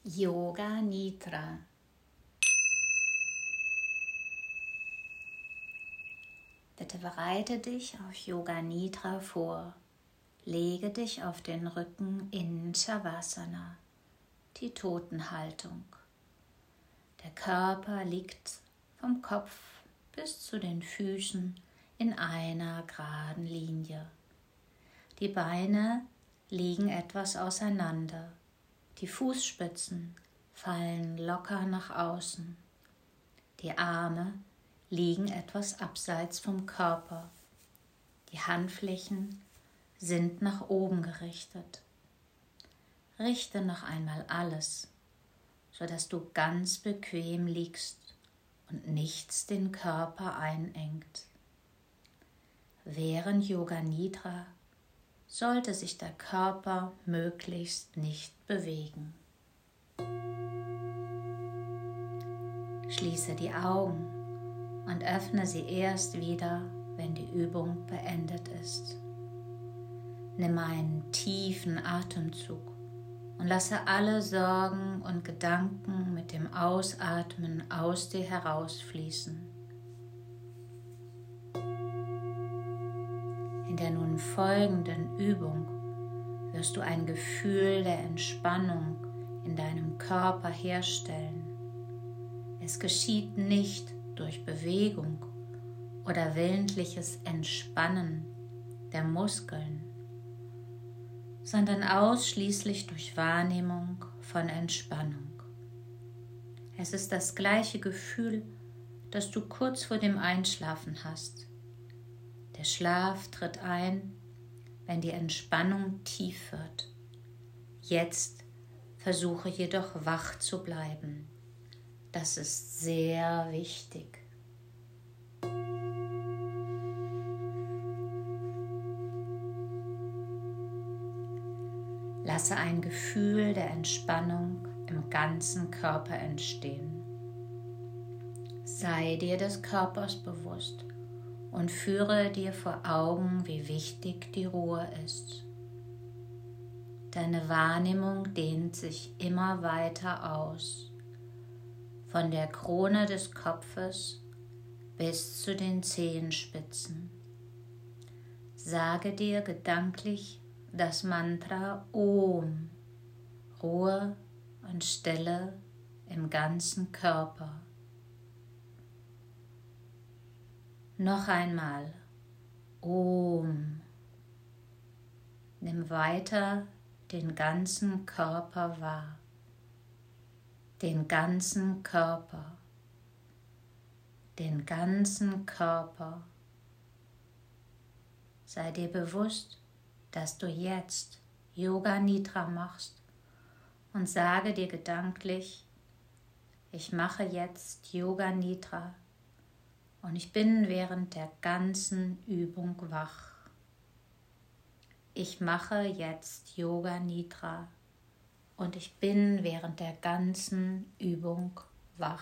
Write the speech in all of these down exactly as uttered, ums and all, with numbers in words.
Yoga Nidra. Bitte bereite dich auf Yoga Nidra vor. Lege dich auf den Rücken in Shavasana, die Totenhaltung. Der Körper liegt vom Kopf bis zu den Füßen in einer geraden Linie. Die Beine liegen etwas auseinander. Die Fußspitzen fallen locker nach außen. Die Arme liegen etwas abseits vom Körper. Die Handflächen sind nach oben gerichtet. Richte noch einmal alles, sodass du ganz bequem liegst und nichts den Körper einengt. Während Yoga Nidra sollte sich der Körper möglichst nicht bewegen. Schließe die Augen und öffne sie erst wieder, wenn die Übung beendet ist. Nimm einen tiefen Atemzug und lasse alle Sorgen und Gedanken mit dem Ausatmen aus dir herausfließen. In der nun folgenden Übung wirst du ein Gefühl der Entspannung in deinem Körper herstellen. Es geschieht nicht durch Bewegung oder willentliches Entspannen der Muskeln, sondern ausschließlich durch Wahrnehmung von Entspannung. Es ist das gleiche Gefühl, das du kurz vor dem Einschlafen hast. Der Schlaf tritt ein, wenn die Entspannung tief wird. Jetzt versuche jedoch wach zu bleiben. Das ist sehr wichtig. Lasse ein Gefühl der Entspannung im ganzen Körper entstehen. Sei dir des Körpers bewusst und führe dir vor Augen, wie wichtig die Ruhe ist. Deine Wahrnehmung dehnt sich immer weiter aus, von der Krone des Kopfes bis zu den Zehenspitzen. Sage dir gedanklich das Mantra Om, Ruhe und Stille im ganzen Körper. Noch einmal Om. Nimm weiter den ganzen Körper wahr. Den ganzen Körper. Den ganzen Körper. Sei dir bewusst, dass du jetzt Yoga Nidra machst und sage dir gedanklich, ich mache jetzt Yoga Nidra. Und ich bin während der ganzen Übung wach. Ich mache jetzt Yoga Nidra und ich bin während der ganzen Übung wach.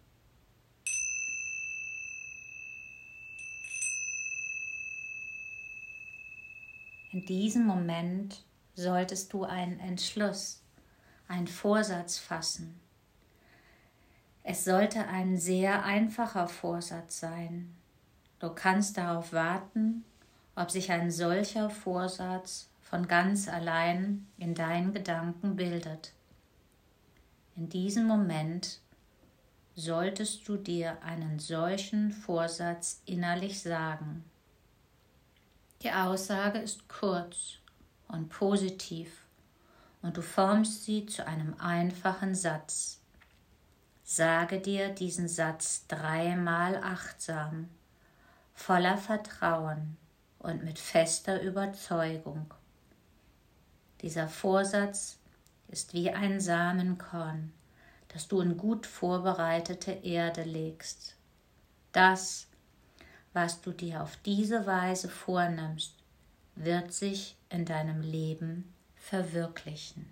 In diesem Moment solltest du einen Entschluss, einen Vorsatz fassen. Es sollte ein sehr einfacher Vorsatz sein. Du kannst darauf warten, ob sich ein solcher Vorsatz von ganz allein in deinen Gedanken bildet. In diesem Moment solltest du dir einen solchen Vorsatz innerlich sagen. Die Aussage ist kurz und positiv und du formst sie zu einem einfachen Satz. Sage dir diesen Satz dreimal achtsam, voller Vertrauen und mit fester Überzeugung. Dieser Vorsatz ist wie ein Samenkorn, das du in gut vorbereitete Erde legst. Das, was du dir auf diese Weise vornimmst, wird sich in deinem Leben verwirklichen.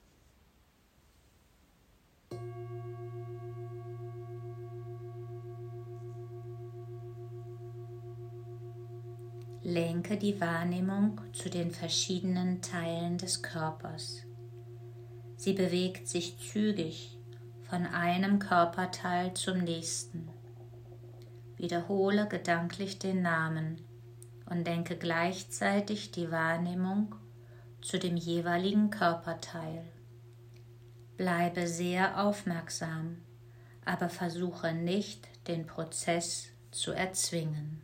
Lenke die Wahrnehmung zu den verschiedenen Teilen des Körpers. Sie bewegt sich zügig von einem Körperteil zum nächsten. Wiederhole gedanklich den Namen und denke gleichzeitig die Wahrnehmung zu dem jeweiligen Körperteil. Bleibe sehr aufmerksam, aber versuche nicht, den Prozess zu erzwingen.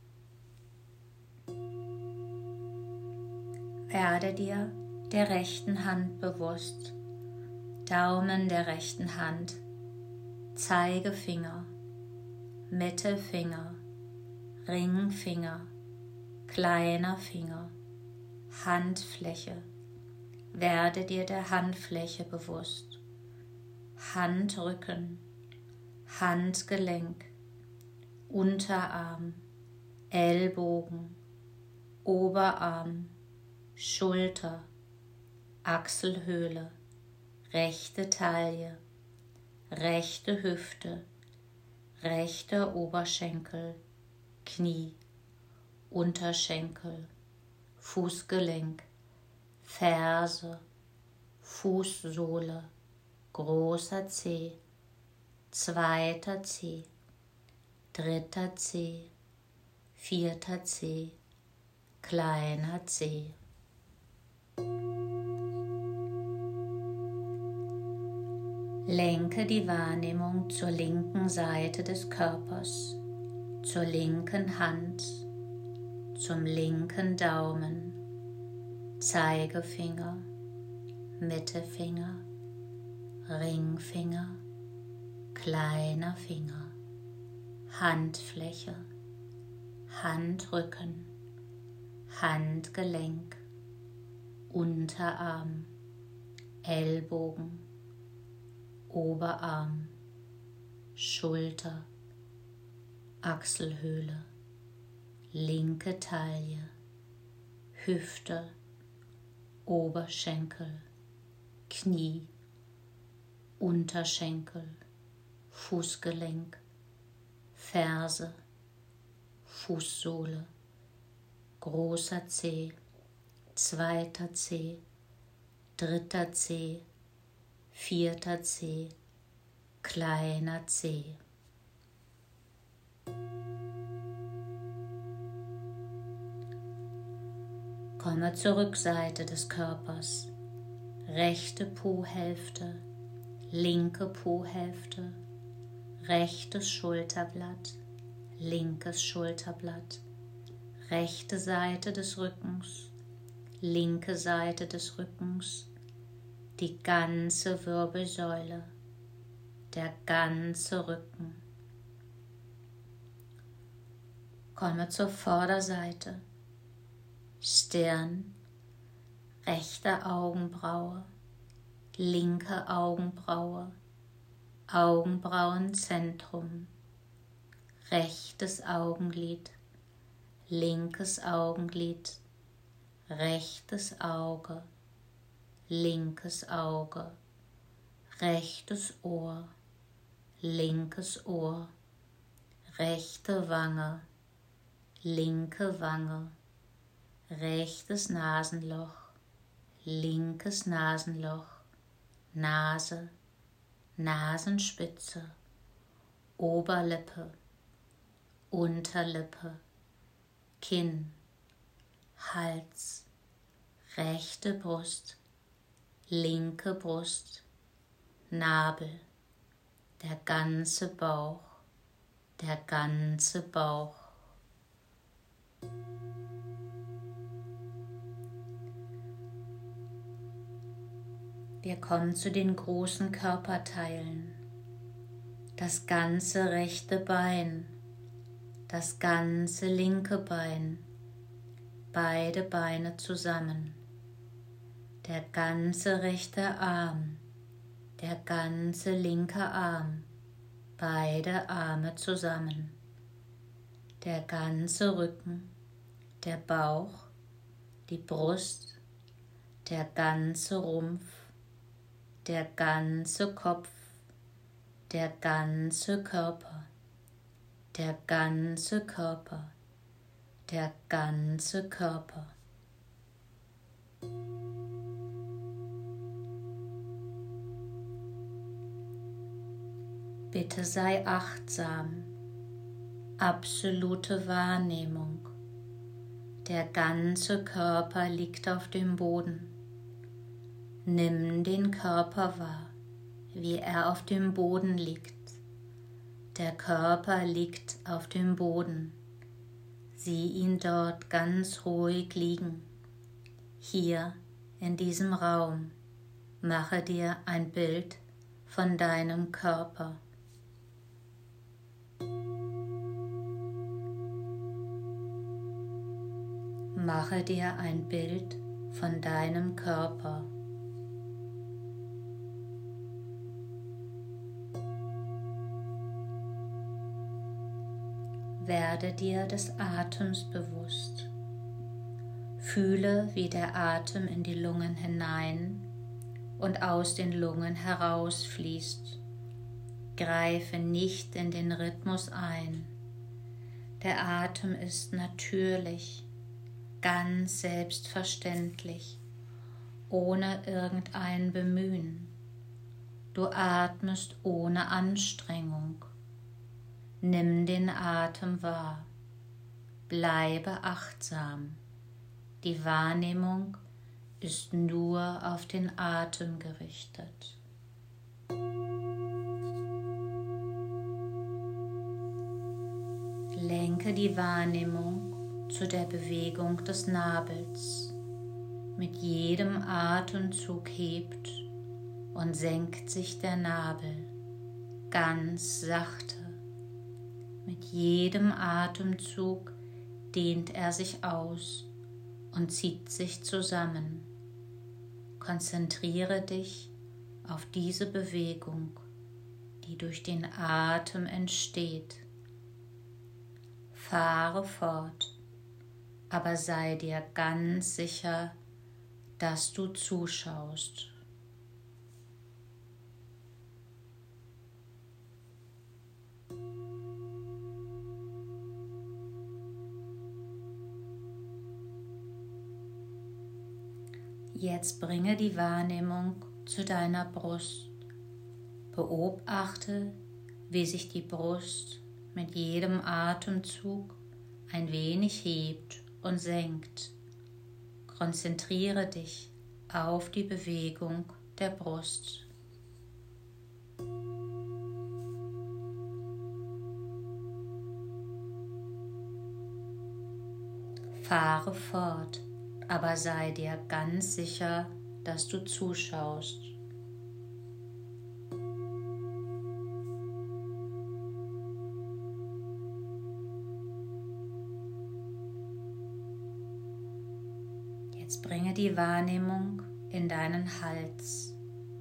Werde dir der rechten Hand bewusst, Daumen der rechten Hand, Zeigefinger, Mittelfinger, Ringfinger, kleiner Finger, Handfläche. Werde dir der Handfläche bewusst, Handrücken, Handgelenk, Unterarm, Ellbogen, Oberarm, Schulter, Achselhöhle, rechte Taille, rechte Hüfte, rechter Oberschenkel, Knie, Unterschenkel, Fußgelenk, Ferse, Fußsohle, großer Zeh, zweiter Zeh, dritter Zeh, vierter Zeh, kleiner Zeh. Lenke die Wahrnehmung zur linken Seite des Körpers, zur linken Hand, zum linken Daumen, Zeigefinger, Mittelfinger, Ringfinger, kleiner Finger, Handfläche, Handrücken, Handgelenk, Unterarm, Ellbogen, Oberarm, Schulter, Achselhöhle, linke Taille, Hüfte, Oberschenkel, Knie, Unterschenkel, Fußgelenk, Ferse, Fußsohle, großer Zeh, zweiter Zeh, dritter Zeh, vierter Zeh, kleiner Zeh. Komme zur Rückseite des Körpers, rechte Po-Hälfte, linke Po-Hälfte, rechtes Schulterblatt, linkes Schulterblatt, rechte Seite des Rückens, linke Seite des Rückens, die ganze Wirbelsäule, der ganze Rücken. Komme zur Vorderseite, Stirn, rechte Augenbraue, linke Augenbraue, Augenbrauenzentrum, rechtes Augenlid, linkes Augenlid, rechtes Auge, linkes Auge, rechtes Ohr, linkes Ohr, rechte Wange, linke Wange, rechtes Nasenloch, linkes Nasenloch, Nase, Nasenspitze, Oberlippe, Unterlippe, Kinn, Hals, rechte Brust, linke Brust, Nabel, der ganze Bauch, der ganze Bauch. Wir kommen zu den großen Körperteilen. Das ganze rechte Bein, das ganze linke Bein, beide Beine zusammen, der ganze rechte Arm, der ganze linke Arm, beide Arme zusammen, der ganze Rücken, der Bauch, die Brust, der ganze Rumpf, der ganze Kopf, der ganze Körper, der ganze Körper, der ganze Körper. Bitte sei achtsam. Absolute Wahrnehmung. Der ganze Körper liegt auf dem Boden. Nimm den Körper wahr, wie er auf dem Boden liegt. Der Körper liegt auf dem Boden. Sieh ihn dort ganz ruhig liegen. Hier in diesem Raum mache dir ein Bild von deinem Körper. Mache dir ein Bild von deinem Körper. Werde dir des Atems bewusst. Fühle, wie der Atem in die Lungen hinein und aus den Lungen herausfließt. Greife nicht in den Rhythmus ein. Der Atem ist natürlich, ganz selbstverständlich, ohne irgendein Bemühen. Du atmest ohne Anstrengung. Nimm den Atem wahr. Bleibe achtsam. Die Wahrnehmung ist nur auf den Atem gerichtet. Lenke die Wahrnehmung zu der Bewegung des Nabels. Mit jedem Atemzug hebt und senkt sich der Nabel ganz sachte. Mit jedem Atemzug dehnt er sich aus und zieht sich zusammen. Konzentriere dich auf diese Bewegung, die durch den Atem entsteht. Fahre fort, aber sei dir ganz sicher, dass du zuschaust. Jetzt bringe die Wahrnehmung zu deiner Brust. Beobachte, wie sich die Brust mit jedem Atemzug ein wenig hebt und senkt. Konzentriere dich auf die Bewegung der Brust. Fahre fort, aber sei dir ganz sicher, dass du zuschaust. Jetzt bringe die Wahrnehmung in deinen Hals.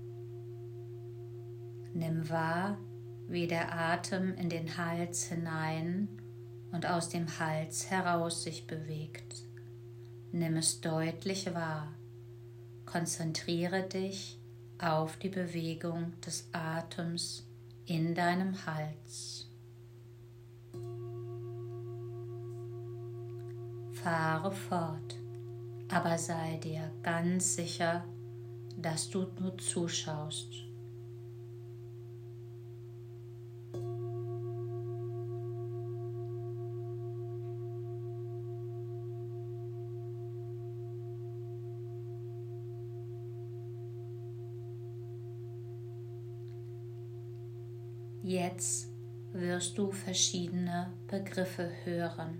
Nimm wahr, wie der Atem in den Hals hinein und aus dem Hals heraus sich bewegt. Nimm es deutlich wahr. Konzentriere dich auf die Bewegung des Atems in deinem Hals. Fahre fort, aber sei dir ganz sicher, dass du nur zuschaust. Jetzt wirst du verschiedene Begriffe hören.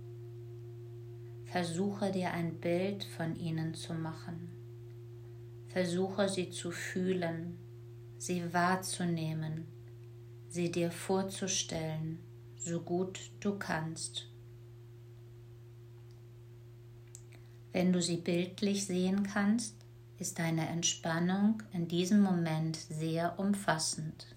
Versuche dir ein Bild von ihnen zu machen. Versuche sie zu fühlen, sie wahrzunehmen, sie dir vorzustellen, so gut du kannst. Wenn du sie bildlich sehen kannst, ist deine Entspannung in diesem Moment sehr umfassend.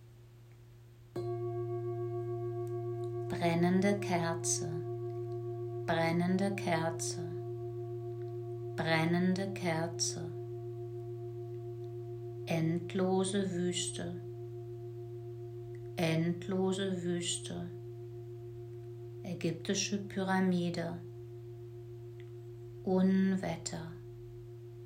Brennende Kerze, brennende Kerze, brennende Kerze, endlose Wüste, endlose Wüste, ägyptische Pyramide, Unwetter,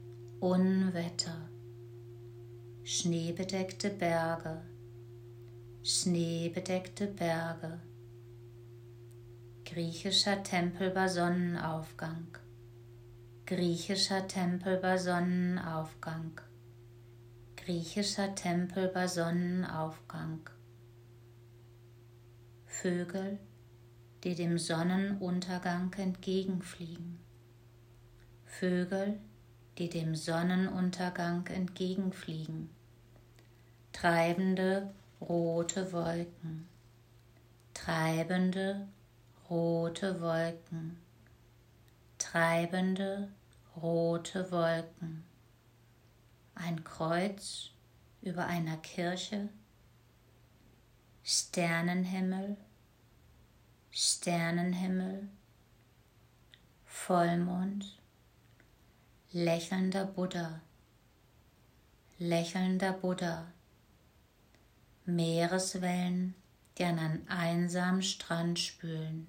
Unwetter, schneebedeckte Berge, schneebedeckte Berge. Griechischer Tempel bei Sonnenaufgang. Griechischer Tempel bei Sonnenaufgang. Griechischer Tempel bei Sonnenaufgang. Vögel, die dem Sonnenuntergang entgegenfliegen. Vögel, die dem Sonnenuntergang entgegenfliegen. Treibende rote Wolken. Treibende rote Wolken. Treibende rote Wolken. Ein Kreuz über einer Kirche. Sternenhimmel. Sternenhimmel. Vollmond. Lächelnder Buddha. Lächelnder Buddha. Meereswellen, die an einen einsamen Strand spülen.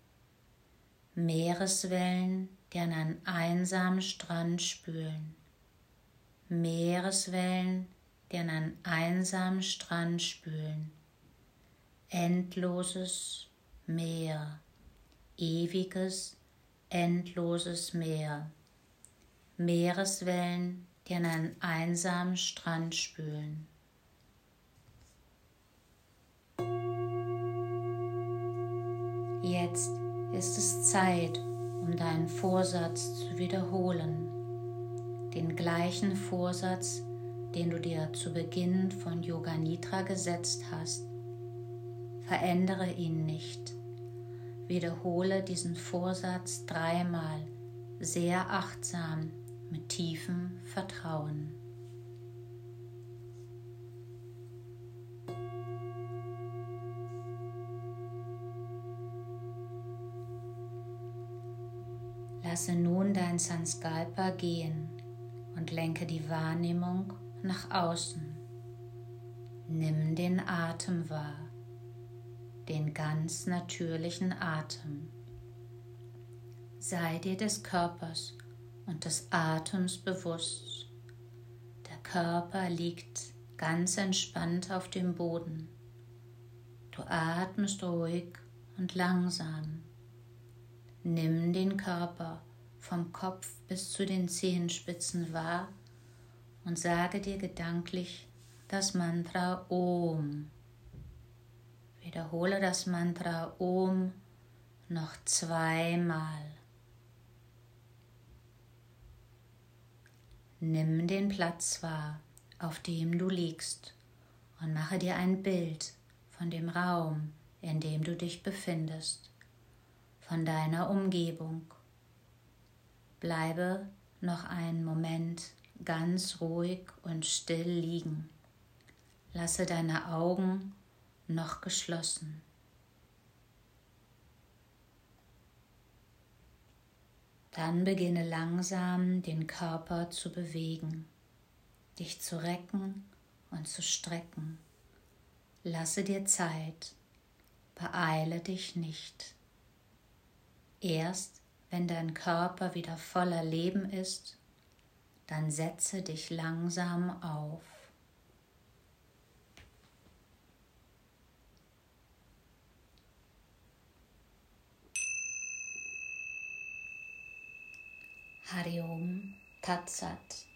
Meereswellen, die an einen einsamen Strand spülen. Meereswellen, die an einen einsamen Strand spülen. Endloses Meer, ewiges, endloses Meer. Meereswellen, die an einen einsamen Strand spülen. Jetzt ist es Zeit, um deinen Vorsatz zu wiederholen. Den gleichen Vorsatz, den du dir zu Beginn von Yoga Nidra gesetzt hast. Verändere ihn nicht. Wiederhole diesen Vorsatz dreimal, sehr achtsam, mit tiefem Vertrauen. Lasse nun dein Sankalpa gehen und lenke die Wahrnehmung nach außen. Nimm den Atem wahr, den ganz natürlichen Atem. Sei dir des Körpers und des Atems bewusst. Der Körper liegt ganz entspannt auf dem Boden. Du atmest ruhig und langsam. Nimm den Körper vom Kopf bis zu den Zehenspitzen wahr und sage dir gedanklich das Mantra Om. Wiederhole das Mantra Om noch zweimal. Nimm den Platz wahr, auf dem du liegst, und mache dir ein Bild von dem Raum, in dem du dich befindest, von deiner Umgebung. Bleibe noch einen Moment ganz ruhig und still liegen. Lasse deine Augen noch geschlossen. Dann beginne langsam den Körper zu bewegen, dich zu recken und zu strecken. Lasse dir Zeit, beeile dich nicht. Erst wenn dein Körper wieder voller Leben ist, dann setze dich langsam auf. Hari Om Tat Sat.